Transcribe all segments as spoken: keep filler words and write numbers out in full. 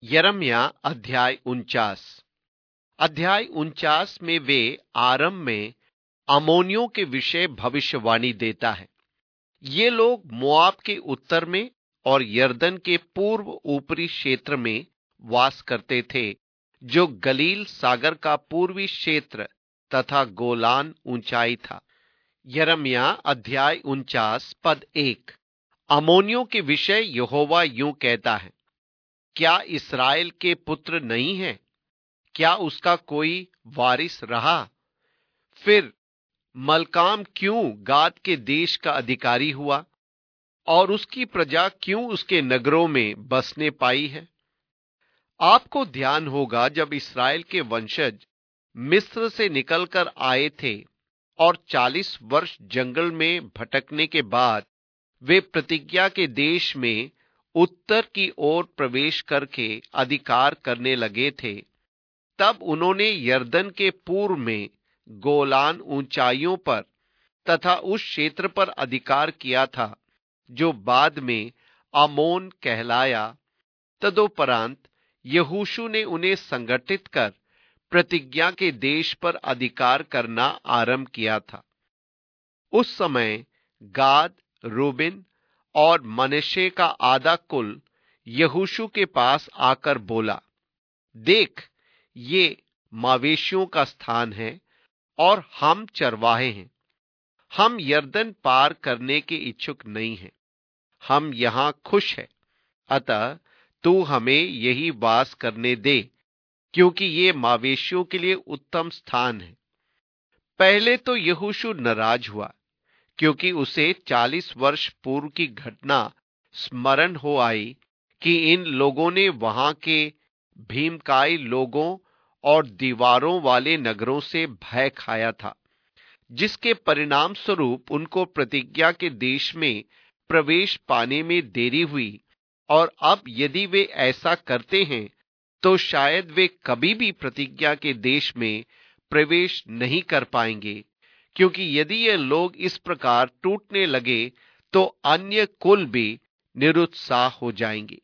यिर्मयाह अध्याय उनचास। अध्याय उनचास में वे आरंभ में अम्मोनियों के विषय भविष्यवाणी देता है। ये लोग मोआब के उत्तर में और यरदन के पूर्व ऊपरी क्षेत्र में वास करते थे, जो गलील सागर का पूर्वी क्षेत्र तथा गोलान ऊंचाई था। यिर्मयाह अध्याय उनचास पद एक। अम्मोनियों के विषय यहोवा यूं कहता है, क्या इस्राएल के पुत्र नहीं है? क्या उसका कोई वारिस रहा? फिर मलकाम क्यों गाद के देश का अधिकारी हुआ और उसकी प्रजा क्यों उसके नगरों में बसने पाई है? आपको ध्यान होगा, जब इस्राएल के वंशज मिस्र से निकलकर आए थे और चालीस वर्ष जंगल में भटकने के बाद वे प्रतिज्ञा के देश में उत्तर की ओर प्रवेश करके अधिकार करने लगे थे, तब उन्होंने यरदन के पूर्व में गोलान ऊंचाइयों पर तथा उस क्षेत्र पर अधिकार किया था जो बाद में आमोन कहलाया। तदोपरांत यहोशू ने उन्हें संगठित कर प्रतिज्ञा के देश पर अधिकार करना आरंभ किया था। उस समय गाद, रूबेन और मनश्शे का आधा कुल यहोशू के पास आकर बोला, देख, ये मवेशियों का स्थान है और हम चरवाहे हैं। हम यरदन पार करने के इच्छुक नहीं हैं। हम यहां खुश हैं, अतः तू हमें यही वास करने दे, क्योंकि ये मवेशियों के लिए उत्तम स्थान है। पहले तो यहोशू नाराज हुआ, क्योंकि उसे चालीस वर्ष पूर्व की घटना स्मरण हो आई कि इन लोगों ने वहां के भीमकाई लोगों और दीवारों वाले नगरों से भय खाया था, जिसके परिणाम स्वरूप उनको प्रतिज्ञा के देश में प्रवेश पाने में देरी हुई। और अब यदि वे ऐसा करते हैं तो शायद वे कभी भी प्रतिज्ञा के देश में प्रवेश नहीं कर पाएंगे, क्योंकि यदि ये लोग इस प्रकार टूटने लगे तो अन्य कुल भी निरुत्साह हो जाएंगे।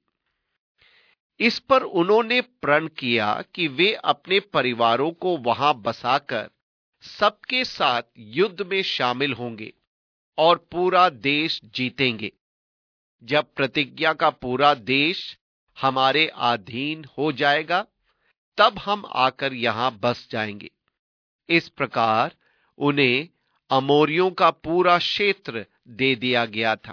इस पर उन्होंने प्रण किया कि वे अपने परिवारों को वहां बसाकर सबके साथ युद्ध में शामिल होंगे और पूरा देश जीतेंगे। जब प्रतिज्ञा का पूरा देश हमारे अधीन हो जाएगा, तब हम आकर यहां बस जाएंगे। इस प्रकार उन्हें अमोरियों का पूरा क्षेत्र दे दिया गया था।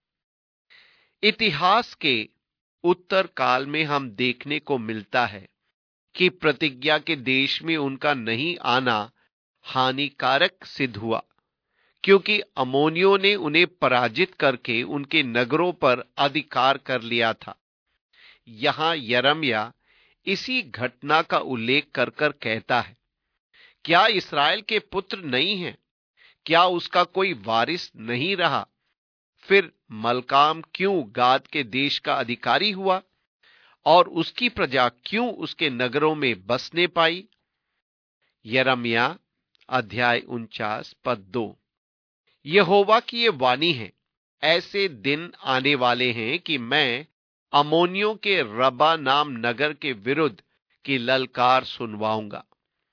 इतिहास के उत्तर काल में हम देखने को मिलता है कि प्रतिज्ञा के देश में उनका नहीं आना हानिकारक सिद्ध हुआ, क्योंकि अम्मोनियों ने उन्हें पराजित करके उनके नगरों पर अधिकार कर लिया था। यहां यिर्मयाह इसी घटना का उल्लेख कर कर कहता है, क्या इस्राएल के पुत्र नहीं हैं? क्या उसका कोई वारिस नहीं रहा? फिर मलकाम क्यों गाद के देश का अधिकारी हुआ और उसकी प्रजा क्यों उसके नगरों में बसने पाई? यिर्मयाह अध्याय उनचास पद दो। यहोवा की ये वाणी है, ऐसे दिन आने वाले हैं कि मैं अम्मोनियों के रब्बा नाम नगर के विरुद्ध की ललकार सुनवाऊंगा।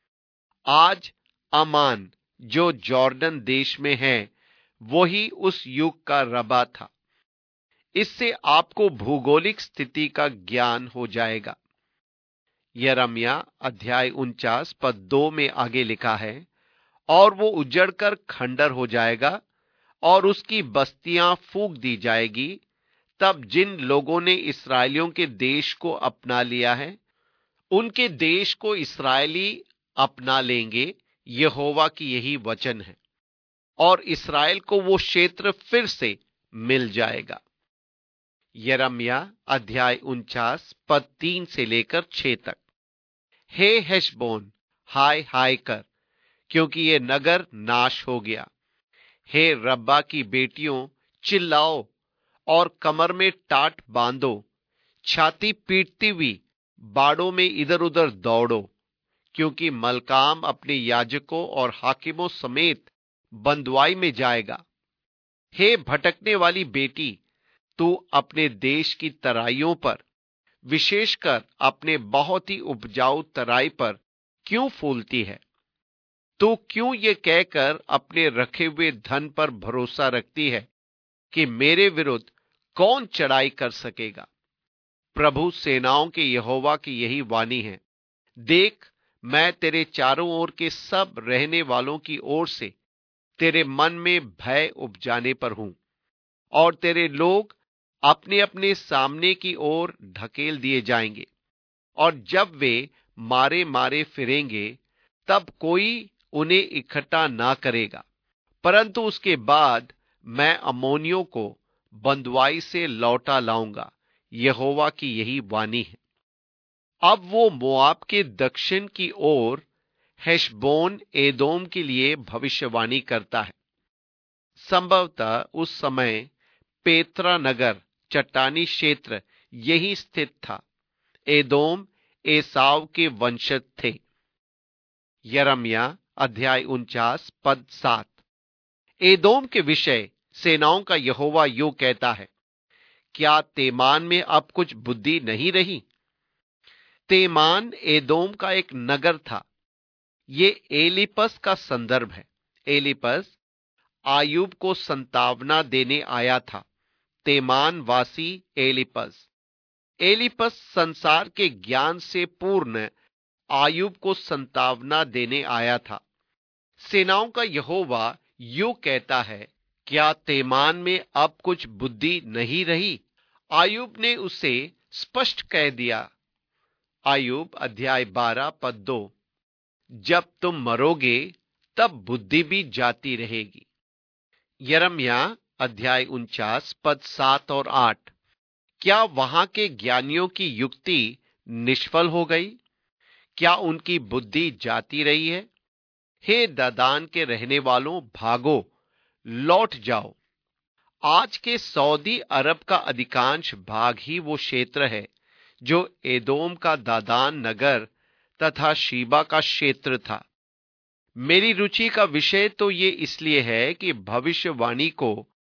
आज अमान जो जॉर्डन देश में है, वही उस युग का रब्बा था। इससे आपको भौगोलिक स्थिति का ज्ञान हो जाएगा। यिर्मयाह अध्याय उनचास पद दो में आगे लिखा है, और वो उजड़कर खंडर हो जाएगा और उसकी बस्तियां फूंक दी जाएगी। तब जिन लोगों ने इस्राएलियों के देश को अपना लिया है, उनके देश को इस्राएली अपना लेंगे। यहोवा की यही वचन है, और इस्राएल को वो क्षेत्र फिर से मिल जाएगा। यिर्मयाह अध्याय उनचास पद तीन से लेकर छह तक। हे हेशबोन, हाय हाय कर, क्योंकि ये नगर नाश हो गया। हे रब्बा की बेटियों, चिल्लाओ और कमर में टाट बांधो, छाती पीटती हुई बाड़ों में इधर उधर दौड़ो, क्योंकि मलकाम अपने याजकों और हाकिमों समेत बंधुआई में जाएगा। हे भटकने वाली बेटी, तू अपने देश की तराइयों पर विशेषकर अपने बहुत ही उपजाऊ तराई पर क्यों फूलती है? तो क्यों ये कहकर अपने रखे हुए धन पर भरोसा रखती है कि मेरे विरुद्ध कौन चढ़ाई कर सकेगा? प्रभु सेनाओं के यहोवा की यही वाणी है, देख, मैं तेरे चारों ओर के सब रहने वालों की ओर से तेरे मन में भय उपजाने पर हूं, और तेरे लोग अपने अपने सामने की ओर ढकेल दिए जाएंगे, और जब वे मारे मारे फिरेंगे तब कोई उन्हें इकट्ठा ना करेगा, परंतु उसके बाद मैं अम्मोनियों को बंधुआई से लौटा लाऊंगा। यहोवा की यही वाणी है। अब वो मोआब के दक्षिण की ओर हेशबोन एदोम के लिए भविष्यवाणी करता है। संभवतः उस समय पेत्रा नगर चट्टानी क्षेत्र यही स्थित था। एदोम एसाव के वंशज थे। यिर्मयाह अध्याय उनचास पद सात। एदोम के विषय सेनाओं का यहोवा यूं कहता है, क्या तेमान में अब कुछ बुद्धि नहीं रही? तेमान एदोम का एक नगर था। ये एलीपस का संदर्भ है। एलीपस आयूब को संतावना देने आया था। तेमान वासी एलीपस एलीपस संसार के ज्ञान से पूर्ण आयूब को संतावना देने आया था। सेनाओं का यहोवा यूं कहता है, क्या तेमान में अब कुछ बुद्धि नहीं रही? आयूब ने उसे स्पष्ट कह दिया। आयूब अध्याय बारह पद दो, जब तुम मरोगे तब बुद्धि भी जाती रहेगी। यिर्मयाह अध्याय उनचास पद सात और आठ, क्या वहां के ज्ञानियों की युक्ति निष्फल हो गई? क्या उनकी बुद्धि जाती रही है? हे दादान के रहने वालों, भागो, लौट जाओ। आज के सऊदी अरब का अधिकांश भाग ही वो क्षेत्र है जो एदोम का दादान नगर तथा शीबा का क्षेत्र था। मेरी रुचि का विषय तो ये इसलिए है कि भविष्यवाणी को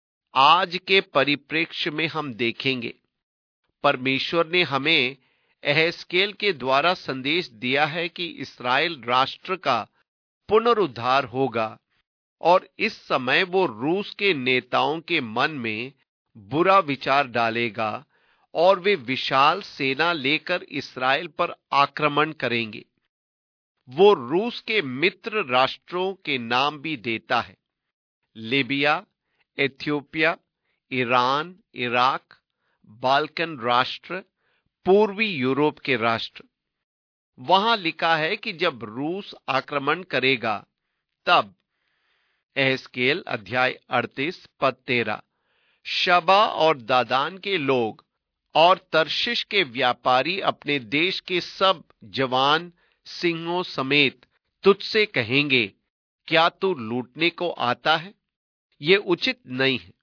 आज के परिप्रेक्ष्य में हम देखेंगे। परमेश्वर ने हमें एहेजकेल के द्वारा संदेश दिया है कि इस्राएल राष्ट्र का पुनरुद्धार होगा, और इस समय वो रूस के नेताओं के मन में बुरा विचार डालेगा और वे विशाल सेना लेकर इस्राएल पर आक्रमण करेंगे। वो रूस के मित्र राष्ट्रों के नाम भी देता है, Libya, Ethiopia, Iran, Iraq, Balkan राष्ट्र, पूर्वी यूरोप के राष्ट्र। वहां लिखा है कि जब रूस आक्रमण करेगा तब, एहेजकेल अध्याय अड़तीस पद तेरह, शबा और दादान के लोग और तर्शिश के व्यापारी अपने देश के सब जवान सिंहों समेत तुझसे कहेंगे, क्या तू लूटने को आता है? ये उचित नहीं है,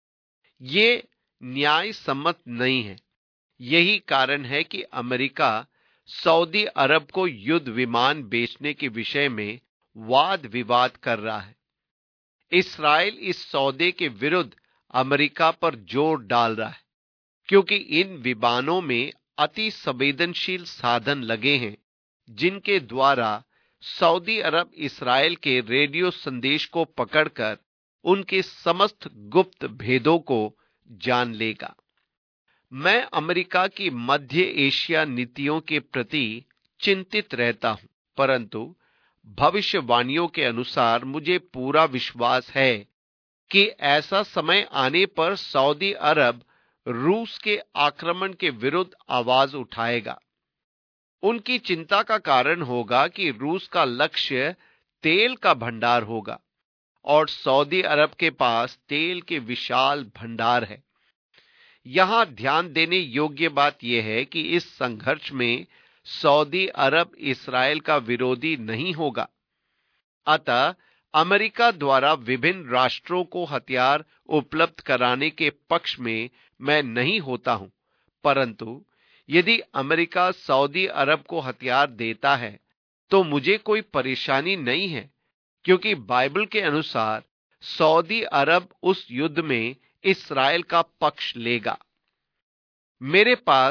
ये न्याय सम्मत नहीं है। यही कारण है कि अमेरिका सऊदी अरब को युद्ध विमान बेचने के विषय में वाद विवाद कर रहा है। इस्राएल इस सौदे के विरुद्ध अमेरिका पर जोर डाल रहा है, क्योंकि इन विमानों में अति संवेदनशील साधन लगे हैं जिनके द्वारा सऊदी अरब इस्राएल के रेडियो संदेश को पकड़कर उनके समस्त गुप्त भेदों को जान लेगा। मैं अमेरिका की मध्य एशिया नीतियों के प्रति चिंतित रहता हूं, परंतु भविष्यवाणियों के अनुसार मुझे पूरा विश्वास है कि ऐसा समय आने पर सऊदी अरब रूस के आक्रमण के विरुद्ध आवाज उठाएगा। उनकी चिंता का कारण होगा कि रूस का लक्ष्य तेल का भंडार होगा, और सऊदी अरब के पास तेल के विशाल भंडार है। यहां ध्यान देने योग्य बात यह है कि इस संघर्ष में सऊदी अरब इस्राएल का विरोधी नहीं होगा। अतः अमेरिका द्वारा विभिन्न राष्ट्रों को हथियार उपलब्ध कराने के पक्ष में मैं नहीं होता हूं, परंतु यदि अमेरिका सऊदी अरब को हथियार देता है तो मुझे कोई परेशानी नहीं है, क्योंकि बाइबल के अनुसार सऊदी अरब उस युद्ध में इस्राएल का पक्ष लेगा। मेरे पास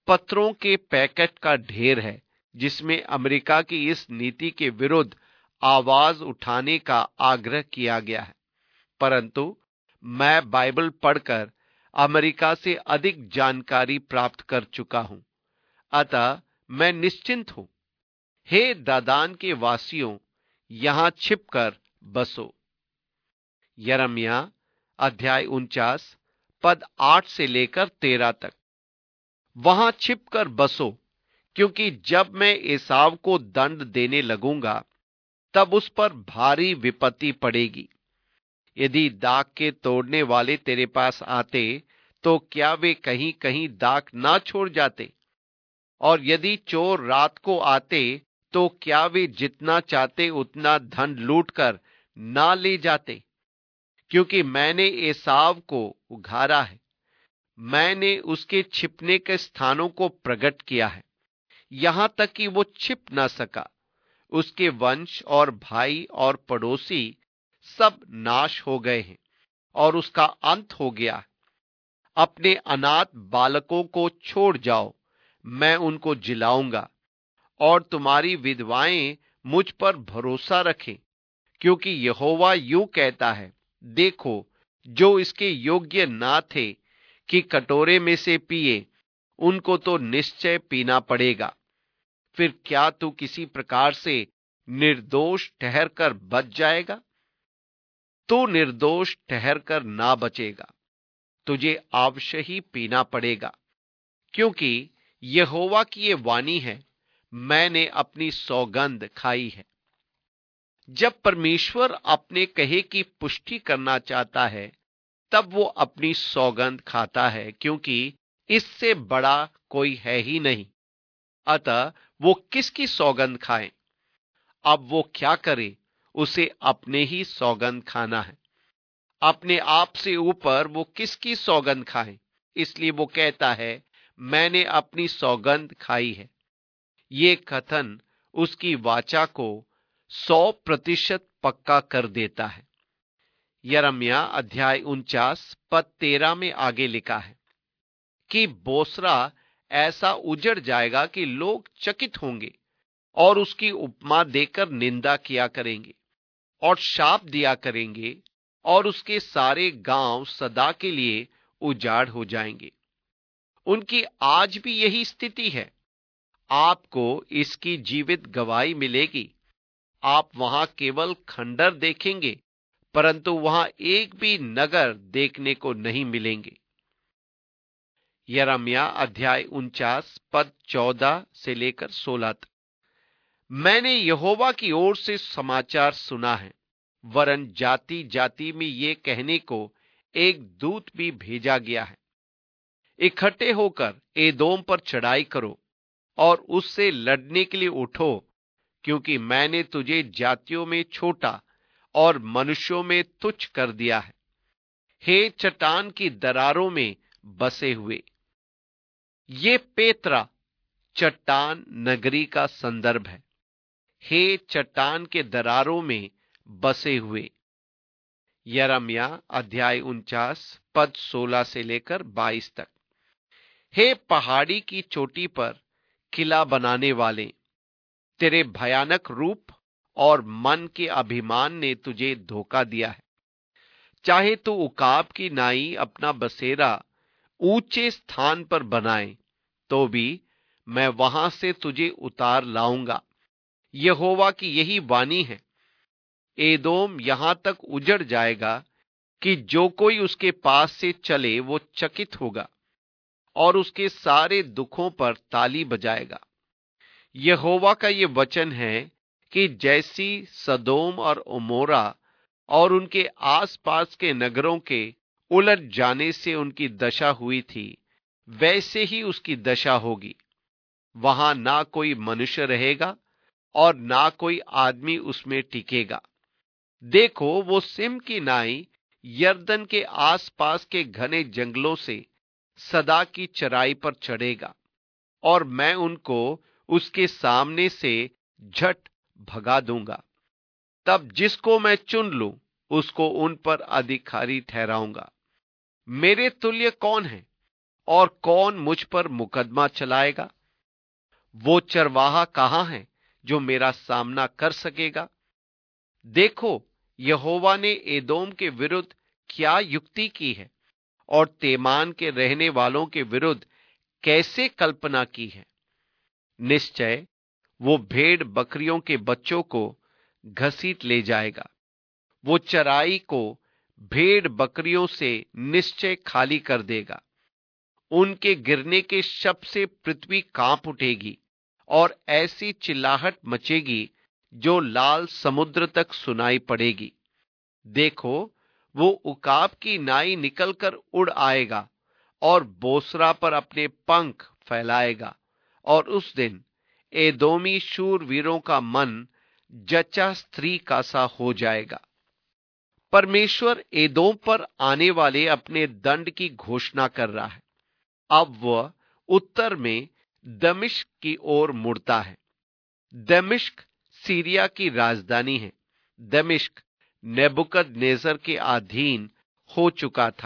पत्रों के पैकेट का ढेर है जिसमें अमेरिका की इस नीति के विरुद्ध आवाज उठाने का आग्रह किया गया है, परंतु मैं बाइबल पढ़कर अमेरिका से अधिक जानकारी प्राप्त कर चुका हूं, अतः मैं निश्चिंत हूं। हे दादान के वासियों, यहां छिपकर बसो। यिर्मयाह अध्याय उनचास पद आठ से लेकर तेरह तक। वहां छिपकर बसो, क्योंकि जब मैं एसाव को दंड देने लगूंगा तब उस पर भारी विपत्ति पड़ेगी। यदि दाख के तोड़ने वाले तेरे पास आते तो क्या वे कहीं कहीं दाख ना छोड़ जाते? और यदि चोर रात को आते तो क्या वे जितना चाहते उतना धन लूटकर ना ले जाते? क्योंकि मैंने एसाव को उघारा है, मैंने उसके छिपने के स्थानों को प्रकट किया है, यहां तक कि वो छिप ना सका। उसके वंश और भाई और पड़ोसी सब नाश हो गए हैं और उसका अंत हो गया। अपने अनाथ बालकों को छोड़ जाओ, मैं उनको जिलाऊंगा, और तुम्हारी विधवाएं मुझ पर भरोसा रखें, क्योंकि यहोवा यूं कहता है, देखो, जो इसके योग्य ना थे कि कटोरे में से पिए, उनको तो निश्चय पीना पड़ेगा। फिर क्या तू किसी प्रकार से निर्दोष ठहरकर बच जाएगा? तू निर्दोष ठहरकर ना बचेगा, तुझे अवश्य ही पीना पड़ेगा, क्योंकि यहोवा की ये वाणी है, मैंने अपनी सौगंध खाई है। जब परमेश्वर अपने कहे की पुष्टि करना चाहता है तब वो अपनी सौगंध खाता है, क्योंकि इससे बड़ा कोई है ही नहीं। अतः वो किसकी सौगंध खाए? अब वो क्या करे, उसे अपने ही सौगंध खाना है। अपने आप से ऊपर वो किसकी सौगंध खाए? इसलिए वो कहता है, मैंने अपनी सौगंध खाई है। ये कथन उसकी वाचा को सौ प्रतिशत पक्का कर देता है। यिर्मयाह अध्याय उनचास पद तेरह में आगे लिखा है कि बोसरा ऐसा उजड़ जाएगा कि लोग चकित होंगे और उसकी उपमा देकर निंदा किया करेंगे और शाप दिया करेंगे, और उसके सारे गांव सदा के लिए उजाड़ हो जाएंगे। उनकी आज भी यही स्थिति है। आपको इसकी जीवित गवाही मिलेगी। आप वहां केवल खंडर देखेंगे, परंतु वहां एक भी नगर देखने को नहीं मिलेंगे। यिर्मयाह अध्याय उनचास पद चौदह से लेकर सोलह तक। मैंने यहोवा की ओर से समाचार सुना है, वरन जाति जाति में ये कहने को एक दूत भी भेजा गया है, इकट्ठे होकर एदोम पर चढ़ाई करो और उससे लड़ने के लिए उठो, क्योंकि मैंने तुझे जातियों में छोटा और मनुष्यों में तुच्छ कर दिया है। हे चट्टान की दरारों में बसे हुए। ये पेत्रा चट्टान नगरी का संदर्भ है। हे चट्टान के दरारों में बसे हुए। यिर्मयाह अध्याय उनचास पद सोलह से लेकर बाईस तक। हे पहाड़ी की चोटी पर किला बनाने वाले, तेरे भयानक रूप और मन के अभिमान ने तुझे धोखा दिया है। चाहे तू उकाब की नाई अपना बसेरा ऊंचे स्थान पर बनाए, तो भी मैं वहां से तुझे उतार लाऊंगा। यहोवा की यही वाणी है। एदोम यहां तक उजड़ जाएगा कि जो कोई उसके पास से चले वो चकित होगा और उसके सारे दुखों पर ताली बजाएगा। यहोवा का ये वचन है कि जैसी सदोम और उमोरा और उनके आसपास के नगरों के उलट जाने से उनकी दशा हुई थी, वैसे ही उसकी दशा होगी। वहां ना कोई मनुष्य रहेगा और ना कोई आदमी उसमें टिकेगा। देखो, वो सिम की नाई यरदन के आसपास के घने जंगलों से सदा की चराई पर चढ़ेगा, और मैं उनको उसके सामने से झट भगा दूंगा। तब जिसको मैं चुन लूं उसको उन पर अधिकारी ठहराऊंगा। मेरे तुल्य कौन है और कौन मुझ पर मुकदमा चलाएगा? वो चरवाहा कहां है जो मेरा सामना कर सकेगा? देखो, यहोवा ने एदोम के विरुद्ध क्या युक्ति की है और तेमान के रहने वालों के विरुद्ध कैसे कल्पना की है। निश्चय वो भेड़ बकरियों के बच्चों को घसीट ले जाएगा। वो चराई को भेड़ बकरियों से निश्चय खाली कर देगा। उनके गिरने के शब्द से पृथ्वी कांप उठेगी और ऐसी चिल्लाहट मचेगी जो लाल समुद्र तक सुनाई पड़ेगी। देखो, वो उकाब की नाई निकलकर उड़ आएगा और बोसरा पर अपने पंख फैलाएगा, और उस दिन एदोमी शूरवीरों का मन जचा स्त्री का सा हो जाएगा। परमेश्वर एदोम पर आने वाले अपने दंड की घोषणा कर रहा है। अब वह उत्तर में दमिश्क की ओर मुड़ता है। दमिश्क सीरिया की राजधानी है। दमिश्क नेबुकदनेस्सर के अधीन हो चुका था।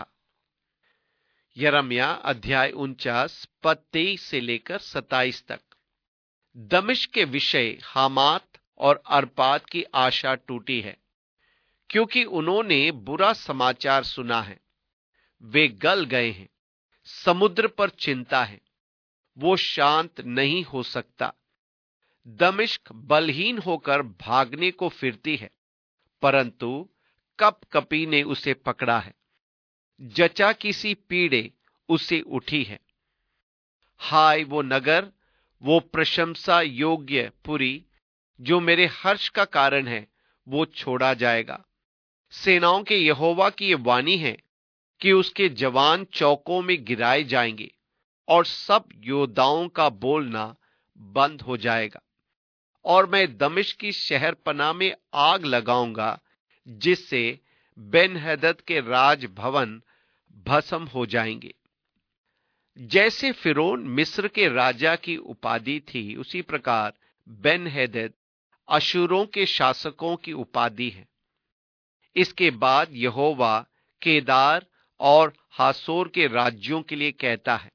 यिर्मयाह अध्याय उनचास पद तेईस से लेकर सत्ताईस तक। दमिश्क के विषय हामात और अर्पाद की आशा टूटी है, क्योंकि उन्होंने बुरा समाचार सुना है। वे गल गए हैं। समुद्र पर चिंता है, वो शांत नहीं हो सकता। दमिश्क बलहीन होकर भागने को फिरती है, परंतु कपकपी ने उसे पकड़ा है। जचा किसी पीड़े उसे उठी है। हाय वो नगर, वो प्रशंसा योग्य पुरी, जो मेरे हर्ष का कारण है, वो छोड़ा जाएगा। सेनाओं के यहोवा की ये वाणी है कि उसके जवान चौकों में गिराए जाएंगे और सब योद्धाओं का बोलना बंद हो जाएगा। और मैं दमिश्क की शहरपनाह में आग लगाऊंगा, जिससे बेन-हदद के राजभवन भस्म हो जाएंगे। जैसे फिरौन मिस्र के राजा की उपाधि थी, उसी प्रकार बेन-हदद अशूरों के शासकों की उपाधि है। इसके बाद यहोवा केदार और हासोर के राज्यों के लिए कहता है।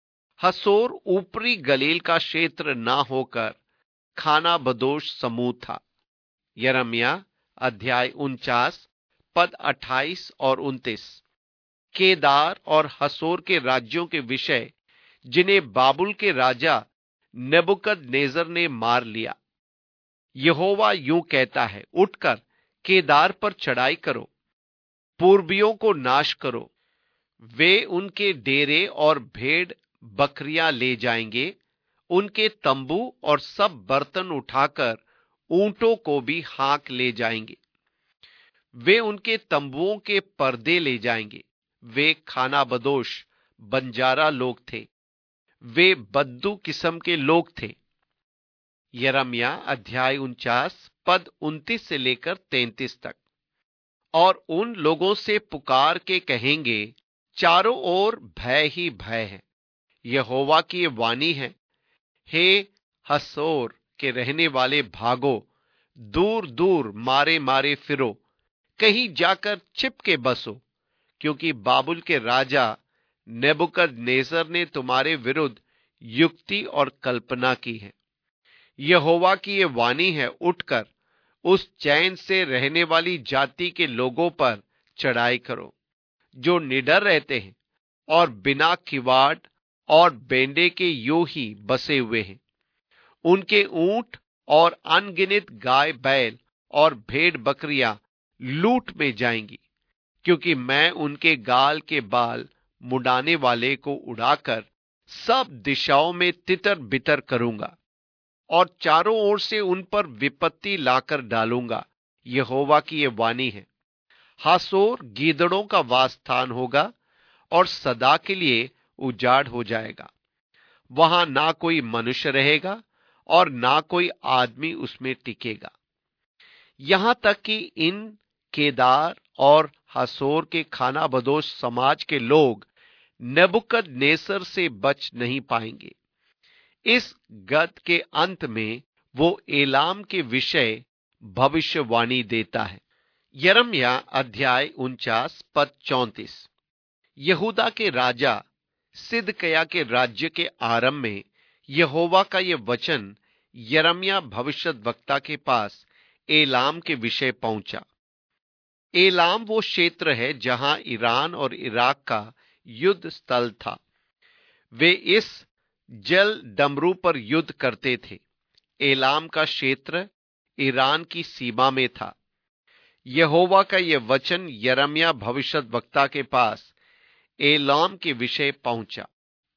हसोर ऊपरी गलील का क्षेत्र ना होकर खाना बदोश समूह था। यिर्मयाह अध्याय उनचास पद अट्ठाईस और उनतीस। केदार और हसोर के राज्यों के विषय, जिन्हें बाबुल के राजा नेबुकदनेस्सर ने मार लिया। यहोवा यूं कहता है, उठकर केदार पर चढ़ाई करो, पूर्वियों को नाश करो। वे उनके डेरे और भेड़ बकरियां ले जाएंगे, उनके तंबू और सब बर्तन उठाकर ऊंटों को भी हाँक ले जाएंगे। वे उनके तंबुओं के पर्दे ले जाएंगे। वे खाना बदोश बंजारा लोग थे। वे बद्दू किस्म के लोग थे। यिर्मयाह अध्याय उनचास पद उनतीस से लेकर तैंतीस तक। और उन लोगों से पुकार के कहेंगे, चारों ओर भय ही भय है। यहोवा की ये वाणी है, हे हसोर के रहने वाले भागो, दूर दूर मारे मारे फिरो, कहीं जाकर छिप के बसो, क्योंकि बाबुल के राजा नेबुकदनेस्सर ने तुम्हारे विरुद्ध युक्ति और कल्पना की है। यहोवा की ये वाणी है, उठकर उस चैन से रहने वाली जाति के लोगों पर चढ़ाई करो, जो निडर रहते हैं और बिना किवाड़ और बेंडे के यूं ही बसे हुए हैं। उनके ऊंट और अनगिनत गाय बैल और भेड़ बकरियां लूट में जाएंगी, क्योंकि मैं उनके गाल के बाल मुड़ाने वाले को उड़ाकर सब दिशाओं में तितर बितर करूंगा और चारों ओर से उन पर विपत्ति लाकर डालूंगा। यहोवा की ये वाणी है। हासोर गीदड़ों का वासस्थान होगा और सदा के लिए उजाड़ हो जाएगा। वहां ना कोई मनुष्य रहेगा और ना कोई आदमी उसमें टिकेगा। यहां तक कि इन केदार और हासोर के खाना बदोश समाज के लोग नेबुकदनेस्सर से बच नहीं पाएंगे। इस गद के अंत में वो एलाम के विषय भविष्यवाणी देता है। यिर्मयाह अध्याय उनचास पद चौंतीस। यहूदा के राजा सिदकिय्याह के राज्य के आरंभ में यहोवा का यह वचन यिर्मयाह भविष्यद्वक्ता के पास एलाम के विषय पहुंचा। एलाम वो क्षेत्र है जहां ईरान और इराक का युद्ध स्थल था। वे इस जल डमरू पर युद्ध करते थे। एलाम का क्षेत्र ईरान की सीमा में था। यहोवा का यह वचन यिर्मयाह भविष्यद्वक्ता के पास एलाम के विषय पहुंचा।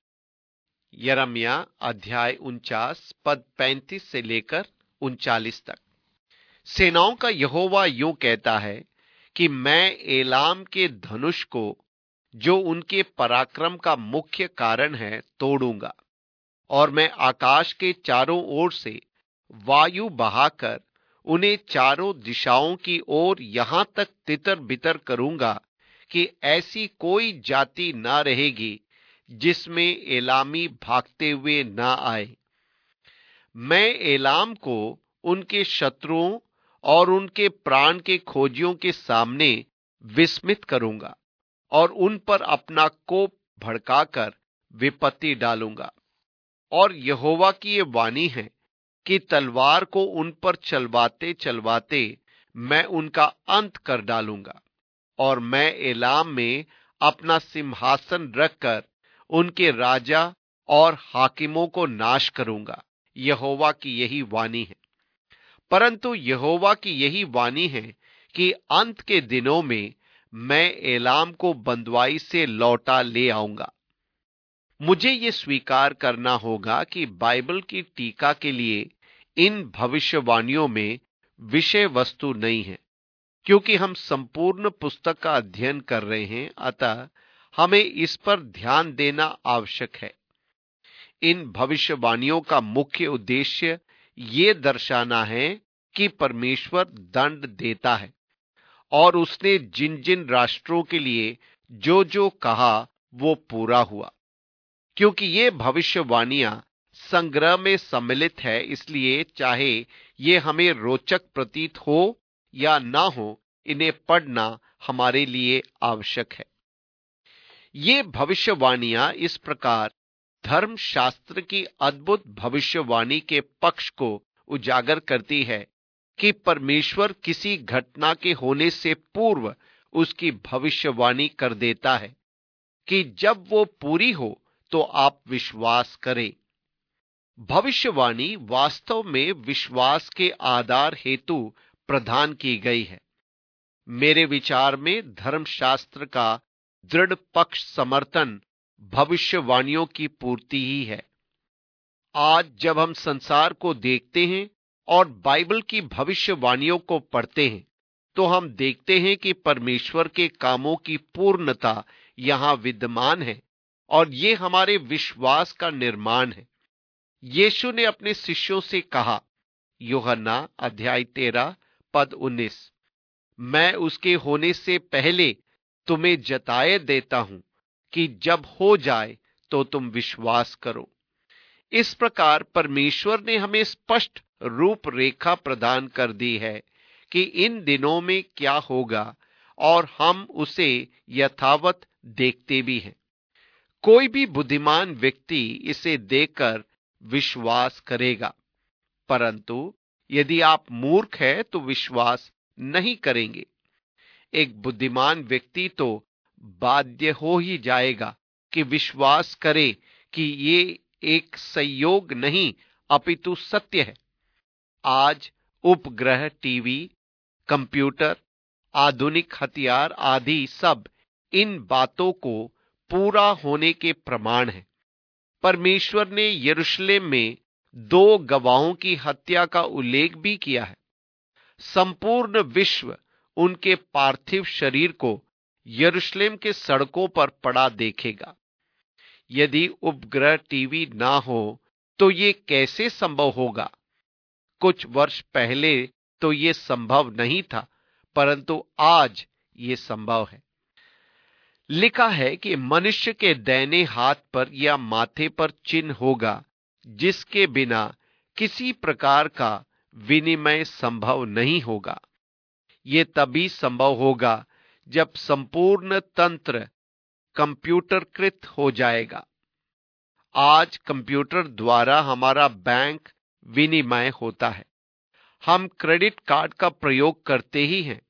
यिर्मयाह अध्याय उनचास पद पैंतीस से लेकर उनचालीस तक। सेनाओं का यहोवा यूं कहता है कि मैं एलाम के धनुष को, जो उनके पराक्रम का मुख्य कारण है, तोड़ूंगा, और मैं आकाश के चारों ओर से वायु बहाकर उन्हें चारों दिशाओं की ओर यहां तक तितर बितर करूंगा कि ऐसी कोई जाति ना रहेगी जिसमें एलामी भागते हुए ना आए। मैं एलाम को उनके शत्रुओं और उनके प्राण के खोजियों के सामने विस्मित करूंगा और उन पर अपना कोप भड़काकर विपत्ति डालूंगा। और यहोवा की ये वाणी है कि तलवार को उन पर चलवाते चलवाते मैं उनका अंत कर डालूंगा, और मैं एलाम में अपना सिंहासन रखकर उनके राजा और हाकिमों को नाश करूंगा। यहोवा की यही वाणी है। परंतु यहोवा की यही वाणी है कि अंत के दिनों में मैं एलाम को बंदवाई से लौटा ले आऊंगा। मुझे यह स्वीकार करना होगा कि बाइबल की टीका के लिए इन भविष्यवाणियों में विषय वस्तु नहीं है, क्योंकि हम संपूर्ण पुस्तक का अध्ययन कर रहे हैं, अतः हमें इस पर ध्यान देना आवश्यक है। इन भविष्यवाणियों का मुख्य उद्देश्य ये दर्शाना है कि परमेश्वर दंड देता है, और उसने जिन जिन राष्ट्रों के लिए जो जो कहा वो पूरा हुआ। क्योंकि ये भविष्यवाणियां संग्रह में सम्मिलित है, इसलिए चाहे ये हमें रोचक प्रतीत हो या ना हो, इन्हें पढ़ना हमारे लिए आवश्यक है। ये भविष्यवाणियां इस प्रकार धर्मशास्त्र की अद्भुत भविष्यवाणी के पक्ष को उजागर करती है कि परमेश्वर किसी घटना के होने से पूर्व उसकी भविष्यवाणी कर देता है कि जब वो पूरी हो तो आप विश्वास करें। भविष्यवाणी वास्तव में विश्वास के आधार हेतु प्रदान की गई है। मेरे विचार में धर्मशास्त्र का दृढ़ पक्ष समर्थन भविष्यवाणियों की पूर्ति ही है। आज जब हम संसार को देखते हैं और बाइबल की भविष्यवाणियों को पढ़ते हैं, तो हम देखते हैं कि परमेश्वर के कामों की पूर्णता यहां विद्यमान है, और ये हमारे विश्वास का निर्माण है। यीशु ने अपने शिष्यों से कहा, यूहन्ना अध्याय तेरह पद उन्नीस, मैं उसके होने से पहले तुम्हें जताए देता हूं कि जब हो जाए तो तुम विश्वास करो। इस प्रकार परमेश्वर ने हमें स्पष्ट रूपरेखा प्रदान कर दी है कि इन दिनों में क्या होगा, और हम उसे यथावत देखते भी हैं। कोई भी बुद्धिमान व्यक्ति इसे देखकर विश्वास करेगा, परंतु यदि आप मूर्ख हैं तो विश्वास नहीं करेंगे। एक बुद्धिमान व्यक्ति तो बाध्य हो ही जाएगा कि विश्वास करे कि ये एक संयोग नहीं अपितु सत्य है। आज उपग्रह, टीवी, कंप्यूटर, आधुनिक हथियार आदि सब इन बातों को पूरा होने के प्रमाण हैं। परमेश्वर ने यरूशलेम में दो गवाहों की हत्या का उल्लेख भी किया है। संपूर्ण विश्व उनके पार्थिव शरीर को यरूशलेम के सड़कों पर पड़ा देखेगा। यदि उपग्रह, टीवी ना हो तो ये कैसे संभव होगा? कुछ वर्ष पहले तो ये संभव नहीं था, परंतु आज ये संभव है। लिखा है कि मनुष्य के दाहिने हाथ पर या माथे पर चिन्ह होगा, जिसके बिना किसी प्रकार का विनिमय संभव नहीं होगा। ये तभी संभव होगा जब संपूर्ण तंत्र कंप्यूटरकृत हो जाएगा। आज कंप्यूटर द्वारा हमारा बैंक विनिमय होता है। हम क्रेडिट कार्ड का प्रयोग करते ही हैं।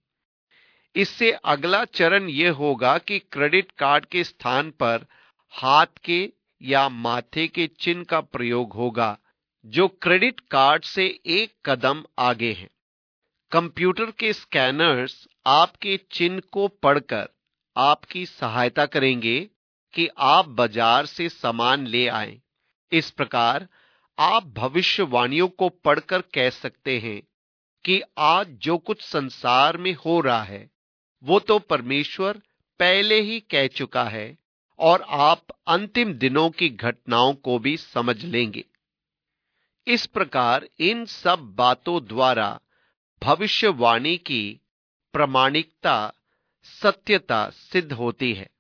इससे अगला चरण यह होगा कि क्रेडिट कार्ड के स्थान पर हाथ के या माथे के चिन्ह का प्रयोग होगा, जो क्रेडिट कार्ड से एक कदम आगे है। कंप्यूटर के स्कैनर्स आपके चिन्ह को पढ़कर आपकी सहायता करेंगे कि आप बाजार से सामान ले आएं। इस प्रकार आप भविष्यवाणियों को पढ़कर कह सकते हैं कि आज जो कुछ संसार में हो रहा है वो तो परमेश्वर पहले ही कह चुका है, और आप अंतिम दिनों की घटनाओं को भी समझ लेंगे। इस प्रकार इन सब बातों द्वारा भविष्यवाणी की प्रामाणिकता, सत्यता सिद्ध होती है।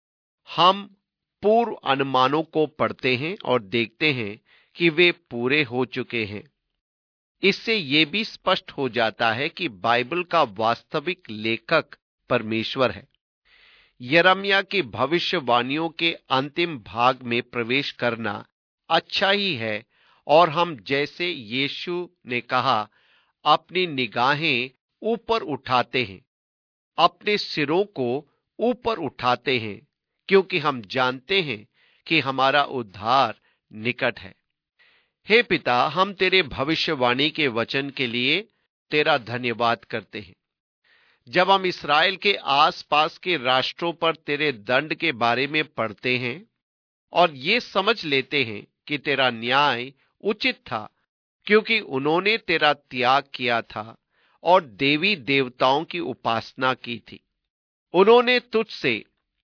हम पूर्व अनुमानों को पढ़ते हैं और देखते हैं कि वे पूरे हो चुके हैं। इससे यह भी स्पष्ट हो जाता है कि बाइबल का वास्तविक लेखक परमेश्वर है। यिर्मयाह की भविष्यवाणियों के अंतिम भाग में प्रवेश करना अच्छा ही है, और हम जैसे यीशु ने कहा, अपनी निगाहें ऊपर उठाते हैं, अपने सिरों को ऊपर उठाते हैं, क्योंकि हम जानते हैं कि हमारा उद्धार निकट है। हे पिता, हम तेरे भविष्यवाणी के वचन के लिए तेरा धन्यवाद करते हैं। जब हम इस्राएल के आसपास के राष्ट्रों पर तेरे दंड के बारे में पढ़ते हैं और ये समझ लेते हैं कि तेरा न्याय उचित था, क्योंकि उन्होंने तेरा त्याग किया था और देवी देवताओं की उपासना की थी। उन्होंने तुझसे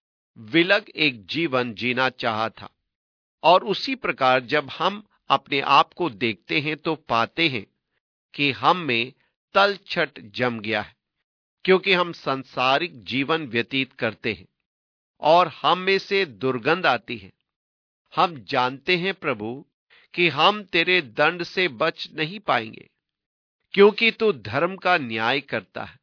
विलग एक जीवन जीना चाहा था, और उसी प्रकार जब हम अपने आप को देखते हैं तो पाते हैं कि हम में तलछट जम गया है, क्योंकि हम सांसारिक जीवन व्यतीत करते हैं और हम में से दुर्गंध आती है। हम जानते हैं प्रभु कि हम तेरे दंड से बच नहीं पाएंगे, क्योंकि तू धर्म का न्याय करता है।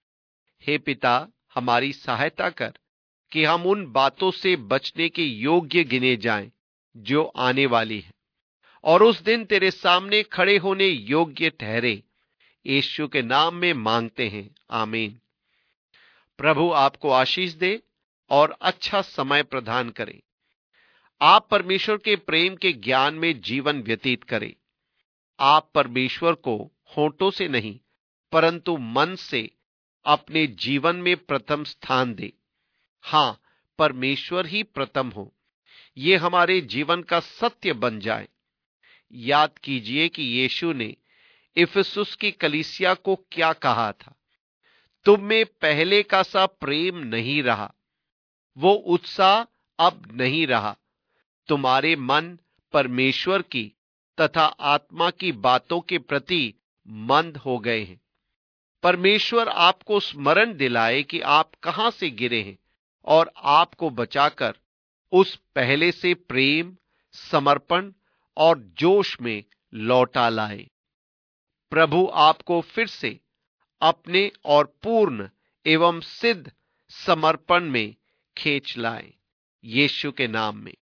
हे पिता, हमारी सहायता कर कि हम उन बातों से बचने के योग्य गिने जाएं जो आने वाली है, और उस दिन तेरे सामने खड़े होने योग्य ठहरे। यीशु के नाम में मांगते हैं, आमीन। प्रभु आपको आशीष दे और अच्छा समय प्रदान करे। आप परमेश्वर के प्रेम के ज्ञान में जीवन व्यतीत करें। आप परमेश्वर को होठों से नहीं परंतु मन से अपने जीवन में प्रथम स्थान दे। हां, परमेश्वर ही प्रथम हो, ये हमारे जीवन का सत्य बन जाए। याद कीजिए कि यीशु ने इफिसुस की कलीसिया को क्या कहा था, तुम में पहले का सा प्रेम नहीं रहा, वो उत्साह अब नहीं रहा। तुम्हारे मन परमेश्वर की तथा आत्मा की बातों के प्रति मंद हो गए हैं। परमेश्वर आपको स्मरण दिलाए कि आप कहां से गिरे हैं और आपको बचाकर उस पहले से प्रेम, समर्पण और जोश में लौटा लाए। प्रभु आपको फिर से अपने और पूर्ण एवं सिद्ध समर्पण में खींच लाए, यीशु के नाम में।